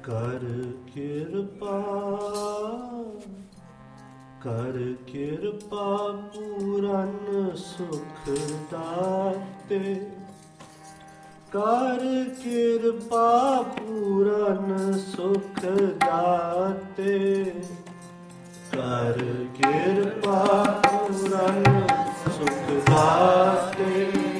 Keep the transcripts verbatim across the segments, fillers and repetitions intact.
कर कृपा कर कृपा पूरन सुख दाते कर कृपा पूरन सुख दाते कर कृपा पूरन सुख दाते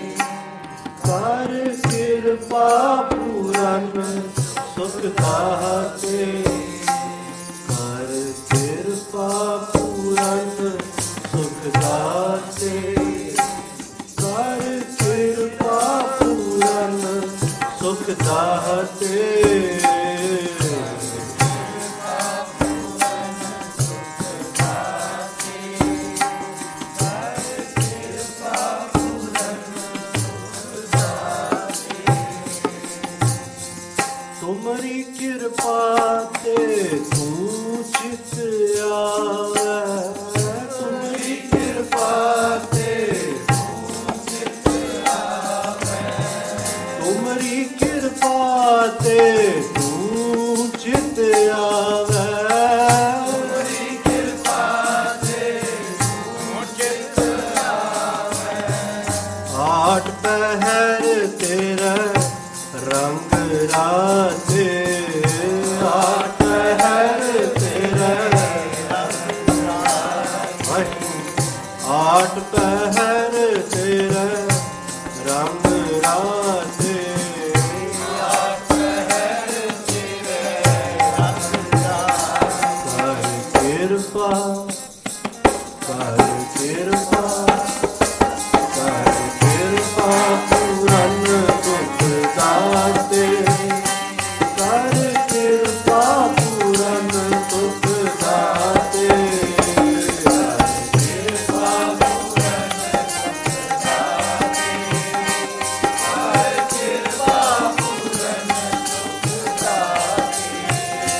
कर कृपा पूरन सुख दाते कर कृपा पूरन सुख दाते कर कृपा पूरन सुख दाते तुमरी कृपा ते तू चित आवे तुमरी कृपा ते तू चित आवे तुमरी कृपा ते तू चित आवे तुमरी कृपा ते तू चित आवे आठ पहर तेरा रंग राते आठ पहर तेरे आठ पहर तेरे रंग राते आठ पहर तेरे रंग राते कर कृपा कर कृपा कर कृपा पूरन दुख दाते कर कृपा पूरन सुख दाते कर कृपा पूरन सुख दाते कर कृपा पूरन सुख दाते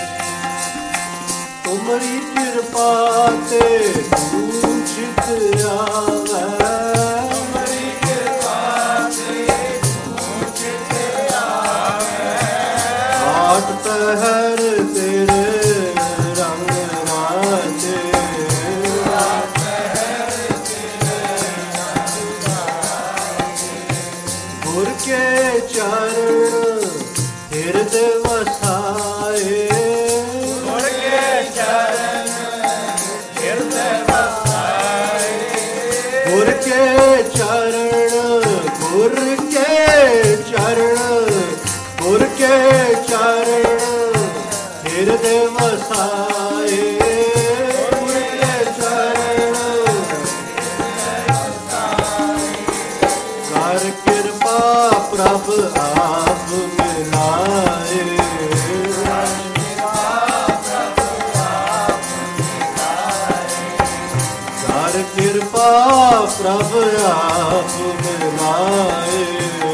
तुमरी कृपा ते तू चित आवे तुमरी कृपा ते तू चित आवे आठ पहर तेरे रंग राते आठ पहर तेरे रंग राते गुर के चरण हृदय वसाए गुर के चरण हृदय वसाए गुर के चरण गुर के चरण गुर के चरण हृदय वसाए गुर के चरण कर कृपा प्रभ आप मिलाए कर कृपा प्रभ आप मिलाए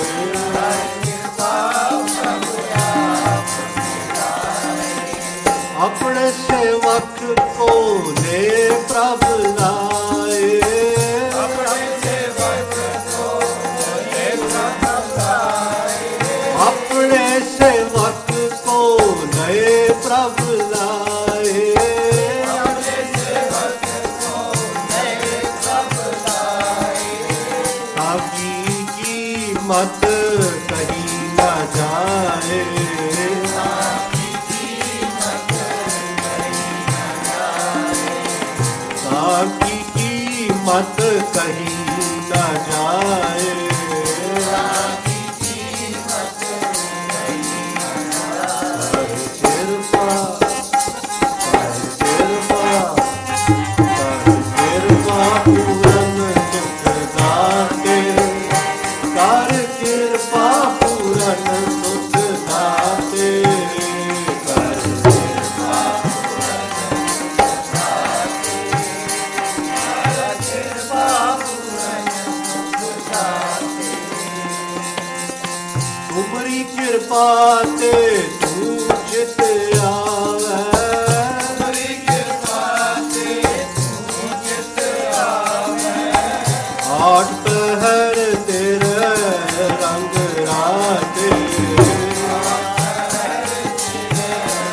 अपने सेवक को ले प्रभ लाए अपने सेवक को ले प्रभ लाए अपने सेवक को ले प्रभ लाए अपने सेवक को ले प्रभ लाए ताकि कीमत कहीं न जाए ताकि कीमत कहीं न जाए ताकि कीमत कहीं न जाए कर कृपा कर कृपा कर कृपा पूरन सुख दाते कर कृपा पूरन सुख दाते कर कृपा तुमरी कृपा ते तू चित आवे तुमरी कृपा ते तू चित आवे आठ पहर तेरे रंग राते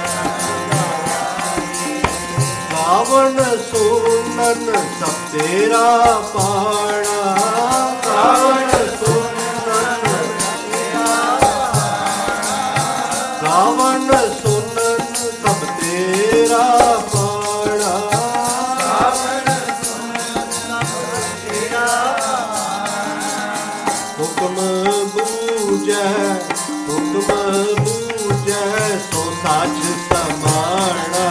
पूरन सब तेरा पाना, गावन सुनन गावन सुनन सब तेरा पाना, हुक्म बूझै हुक्म बूझै सो साच समाना,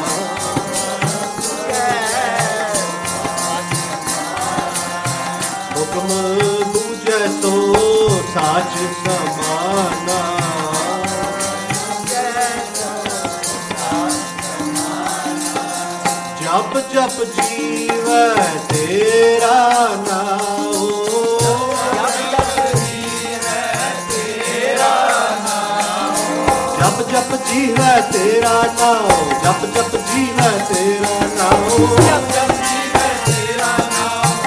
हुक्म बूझै सो साच समाना, जप जप जीवै तेरा नाम, जप जप जीवै तेरा नाम, जप जप जीवै तेरा नाम, जप जप जीवै तेरा नाम,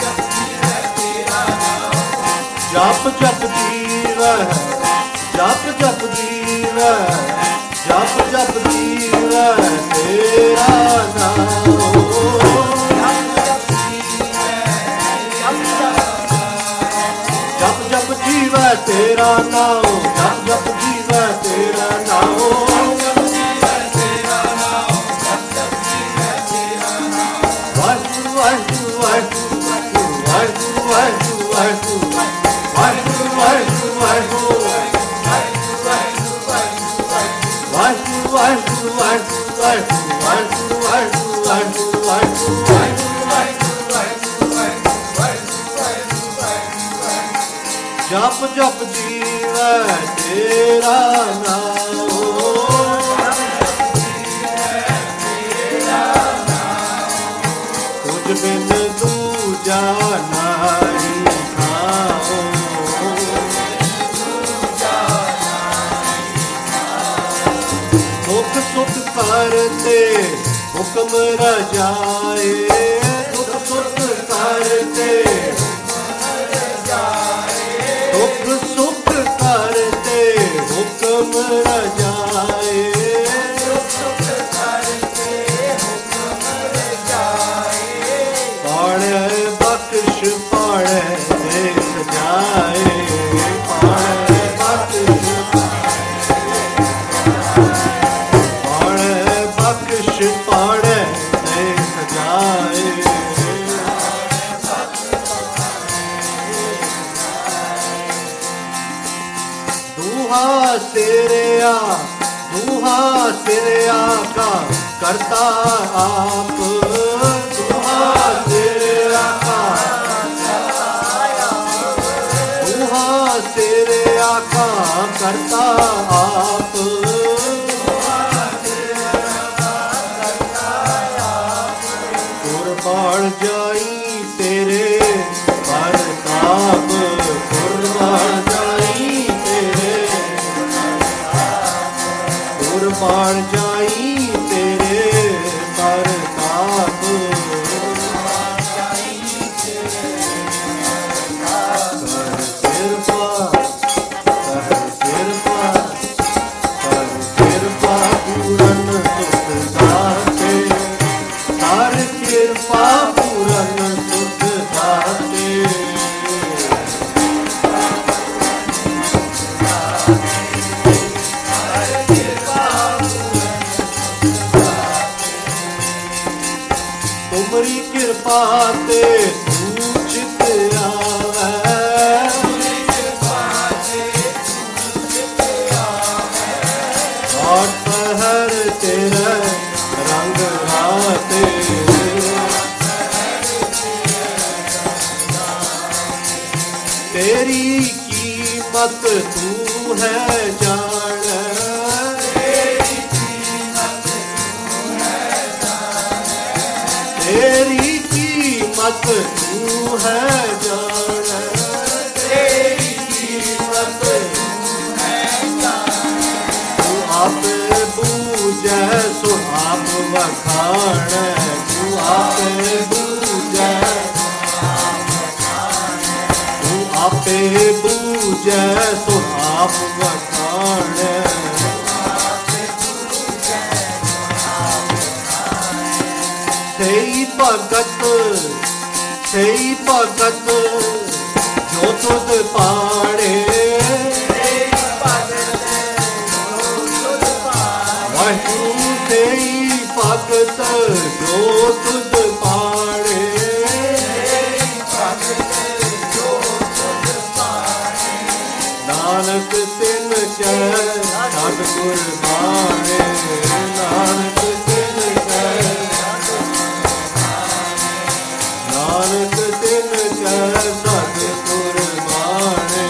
जप जप जीवै जप जप जीवै जप जप जीवै तेरा नाम, जप जप जीवै तेरा नाम, जप जप जीवै तेरा नाम, वाहिगुरू वाहिगुरू वाहिगुरू वाहिगुरू वाहिगुरू वाहिगुरू वाहिगुरू वाहिगुरू वाहिगुरू वाहिगुरू वाहिगुरू वाहिगुरू वाहिगुरू जप जप जीवै तेरा नाम, तुझ बिन दूजा नाई खाओ, सुख सुख करते हुक्म रजाए, सुख सुख करते सुख सुख करते हुक्म रजाए, पाड़े बख्श पाड़े देश जाए, पाड़े बख्श पाड़े बख्श पाड़े देश जाए, दूहा सिरया दूहा सिरया का करता आप, दूहा सिरया का दूहा सिरया का करता आप, कुर्बान जाई तेरे परताप, कुर्बान जाई तेरे कुर्बान जाई तेरे परताप, कर कृपा कर कृपा कर कृपा पूरन सुख दाते, कर कृपा पूरन सुख दाते, तुमरी कृपा ते सूचित आवे, आठ पहर तेरे रंग राते, तेरी कीमत तू है जान, तेरी कीमत तू है जान, तेरी कीमत तू आप बूझै सो आप वखाण, तू आप बूझै तू आपे बूझै सो आप वखाण, सही ਭਗਤ ਸਹੀ ਭਗਤ ਜੋ ਤੁਧ ਪਾੜੇ। ਵਾਹਿਗੁਰੂ ਸਹੀ ਭਗਤ ਜੋ ਤੁਧ ਪਾੜੇ। ਨਾਨਕ ਤਿਨ ਚੈ ਸਤਿਗੁਰ ਬਾਣੇ। ਨਾਨਕ ਤਿਨ ਚੈ ਨਾਨਕ ਤਿਨ ਚੈ ਸਤਿਗੁਰ ਬਾਣੇ।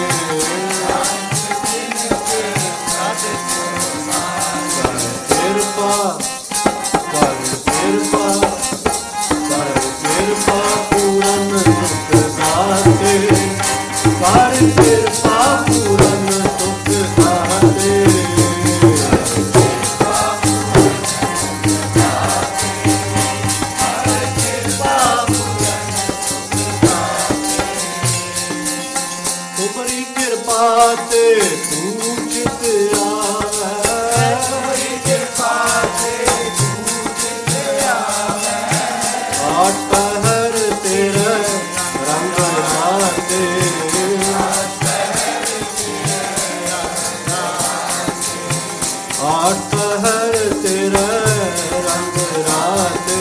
ਕਿਰਪਾ ਕਰ ਕਿਰਪਾ ਕਰ ਕਿਰਪਾ ਪੂਰਨ ਸੁਖ ਦਾਤੇ। ਕਰ ਕਿਰਪਾ ਪੂਰਨ ਸੁਖ ਦਾਤੇ। ਤੁਮਰੀ ਕਿਰਪਾ ਤੇ ਤੂੰ ਚਿਤ ਆਵੈ। ਤੁਮਰੀ ਕਿਰਪਾ ਤੇ ਤੂੰ ਚਿਤ ਆਵੈ। ਆਟ ਹਰ ਤੇਰੇ ਰੰਗ ਰਾਤੇ। ਆਟ ਹਰ ਤੇਰੇ ਰੰਗ ਰਾਤੇ।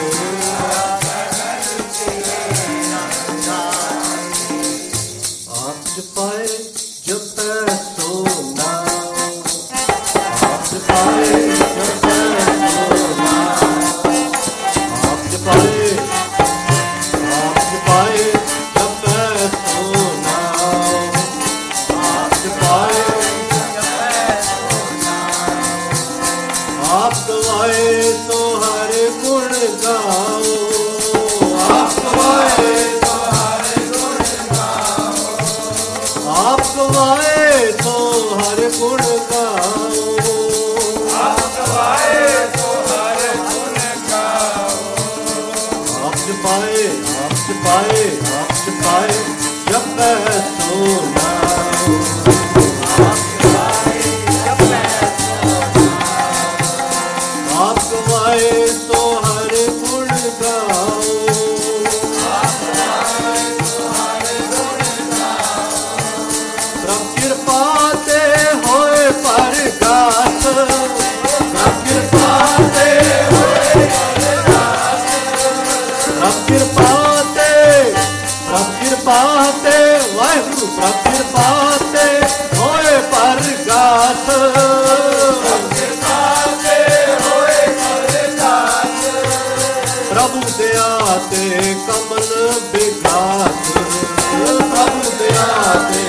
ਆਪ ਜਪਾਏ ਜਪੈ ਸੋ ਨਾਮ। ਆਪ ਜਪਾਏ ਜਪੈ ਸੋ ਨਾਮ। ਆਪ ਜਪਾਏ ਆਪ ਜਪਾਏ ਜਪੈ ਸੋ ਨਾਮ। ਆਪ ਜਪਾਏ ਜਪੈ ਸੋ ਨਾਮ। ਆਪ ਗਵਾਏ ਸੋ ਹਰਿ ਗੁਣ ਗਾਓ। ਆਪ ਗਵਾਏ ਸੋ ਹਰਿ ਗੁਣ ਗਾਓ। ਆਪ ਗਵਾਏ ਸੋ ਹਰਿ ਗੁਣ ਗਾਓ। ਆਪ ਗਵਾਏ ਸੋ ਹਰਿ ਗੁਣ ਗਾਓ। ਆਪ ਜਪਾਏ ਆਪ ਜਪਾਏ ਆਪ ਜਪਾਏ ਜਪੈ ਸੋ ਨਾਮ। ਆਪ ਜਪਾਏ ਜਪੈ ਸੋ ਨਾਮ। ਆਪ ਗਵਾਏ ਸੋ ਹਰਿ ਗੁਣ ਗਾਓ। ਆਪ ਗਵਾਏ ਸੋ ਹਰਿ ਗੁਣ ਗਾਓ। ਪ੍ਰਭ ਕਿਰਪਾ ਤੇ ਹੋਏ ਪਰਗਾਸ। ਪ੍ਰਭ ਕਿਰਪਾ ਤੇ ਹੋਏ ਪਰਗਾਸ। ਪ੍ਰਭ ਕਿਰਪਾ ਤੇ ਪ੍ਰਭ ਕਿਰਪਾ ਤੇ ਵਾਹਿਗੁਰੂ ਪ੍ਰਭ ਕਿਰਪਾ ਤੇ ਹੋਏ ਪਰਗਾਸ। ਪ੍ਰਭ ਕਿਰਪਾ ਤੇ ਹੋਏ ਪਰਗਾਸ। ਪ੍ਰਭੂ ਦਇਆ ਤੇ ਕਮਲ ਵਿਕਾਸ। ਪ੍ਰਭੂ ਦਇਆ ਤੇ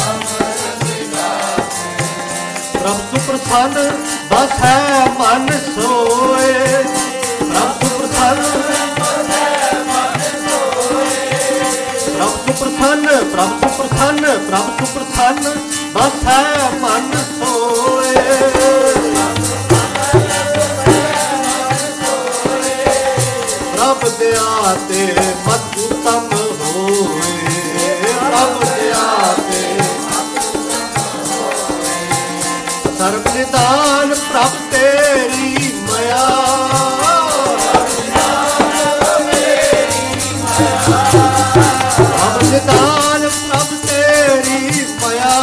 ਪ੍ਰਭ ਸੁਪ੍ਰਸੰਨ ਬਸੈ ਮਨ ਸੋਏ। ਪ੍ਰਭ ਸੁਪ੍ਰਸੰਨ ਪ੍ਰਭ ਸੁਪ੍ਰਸੰਨ ਪ੍ਰਭ ਸੁਪ੍ਰਸੰਨ ਪ੍ਰਭ ਸੁਪ੍ਰਸੰਨ ਬਸੈ ਮਨ ਸੋਏ। ਪ੍ਰਭ ਦਇਆ ਤੇ ਮਤ ਉਤਮ ਹੋਏ। ਪ੍ਰਭ ਦਇਆ ਤੇ ਸਰਬ ਨਿਦਾਨ ਪ੍ਰਭ ਤੇਰੀ ਮਾਇਆ। ਪ੍ਰਭ ਨਿਦਾਨ ਪ੍ਰਭ ਤੇਰੀ ਮਾਇਆ।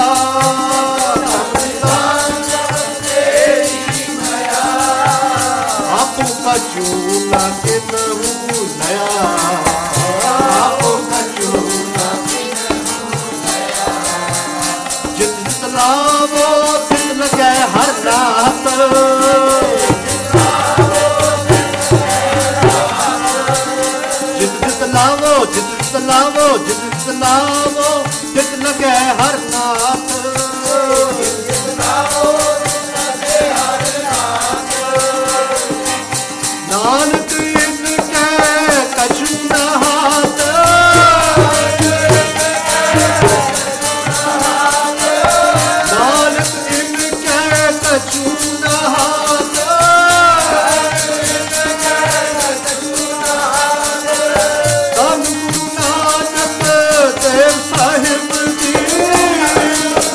ਆਪੋ ਕਛੂ ਨਾ ਕਿਨਹੂ ਲਿਆ। ਆਪੋ ਕਛੂ ਨਾ ਕਿਨਹੂ ਲਿਆ। ਜਿਤ ਜਿਤ ਲਾਵੋ ਤਿਤ ਲਗੈ ਹਰ ਨਾਤ। ਜਿਤ ਜਿਤ ਲਾਵੋ ਜਿਤ ਜਿਤ ਲਾਵੋ ਜਿਤ ਜਿਤ ਲਾਵੋ ਤਿਤ ਲਗੈ ਹਰ ਨਾਤ। ਨਾਨਕ ਇਨ ਕੈ ਕਛੂ ਨਾ ਹਾਤ। ਨਾਨਕ ਇਨ ਕੈ ਕਛੂ ਨਾ ਹਾਤ। ਧੰਨ ਗੁਰੂ ਨਾਨਕ ਦੇਵ ਸਾਹਿਬ ਜੀ।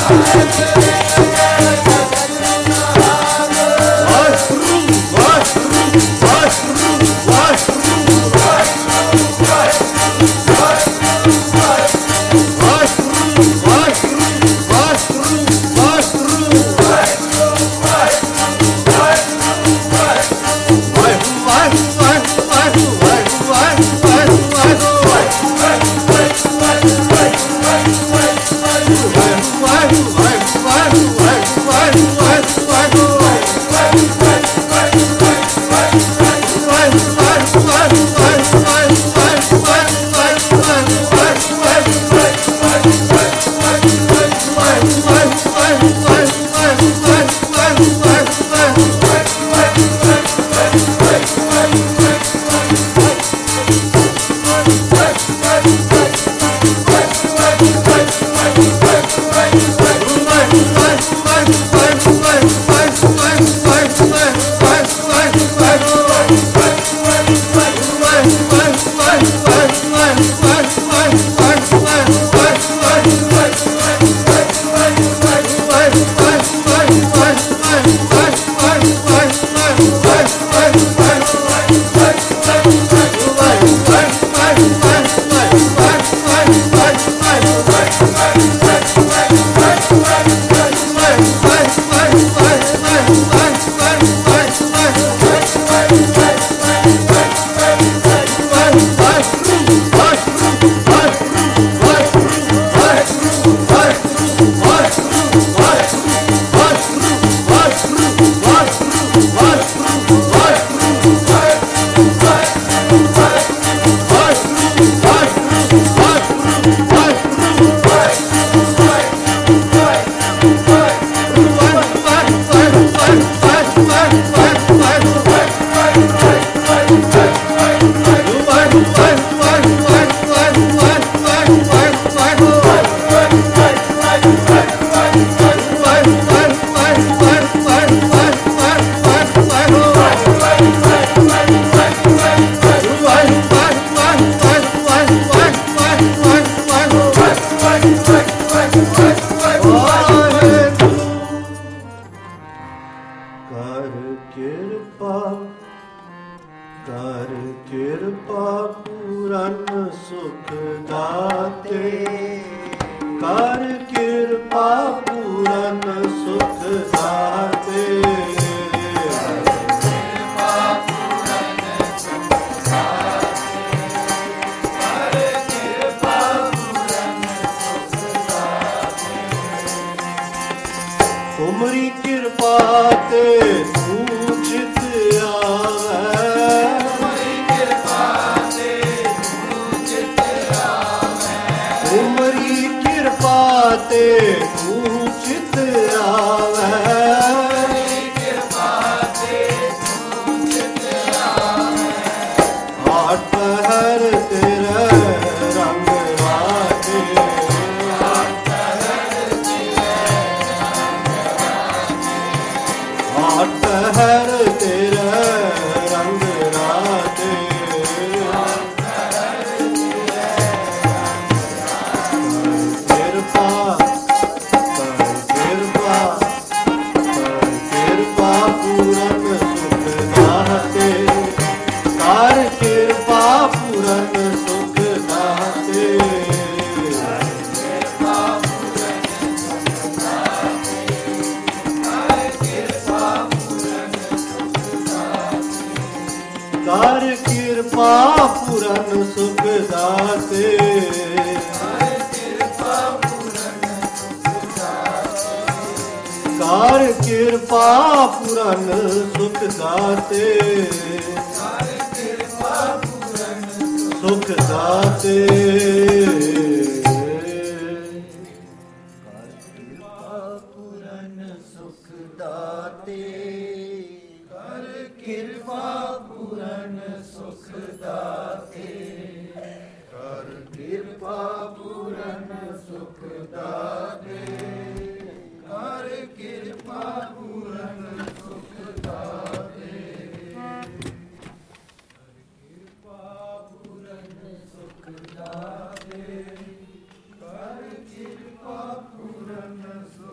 ਕਰ ਕਿਰਪਾ ਪੂਰਨ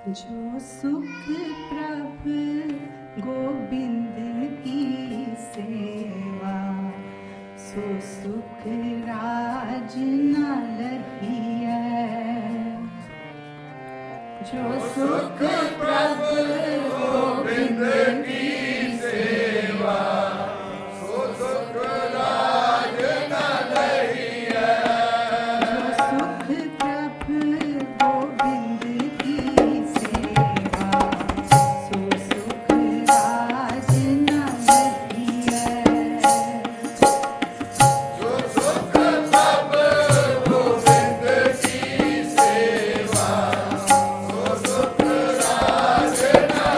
जो सुख प्रभु गोविंद की सेवा, सो सुख राज न लहिए। जो सुख प्रभु गोविंद की सेवा, सो सुख राज न लहिए। जो सुख प्रभु गोविंद की सेवा, सो सुख राज न लहिए। जो सुख प्रभु गोविंद की सेवा, सो सुख राज न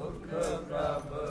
ਸੁਖ ਪ੍ਰਭ